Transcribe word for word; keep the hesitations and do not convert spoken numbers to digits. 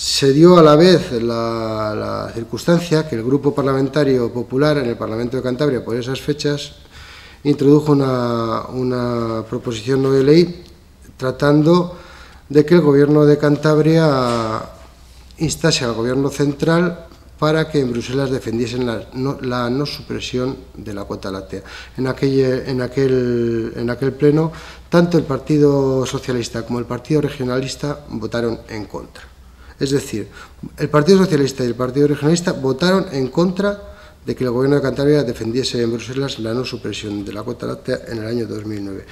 Se dio a la vez la, la circunstancia que el Grupo Parlamentario Popular en el Parlamento de Cantabria, por esas fechas, introdujo una, una proposición no de ley tratando de que el Gobierno de Cantabria instase al Gobierno central para que en Bruselas defendiesen la no, la no supresión de la cuota láctea. En aquel, en, aquel, en aquel pleno, tanto el Partido Socialista como el Partido Regionalista votaron en contra. Es decir, el Partido Socialista y el Partido Regionalista votaron en contra de que el Gobierno de Cantabria defendiese en Bruselas la no supresión de la cuota láctea en el año dos mil nueve.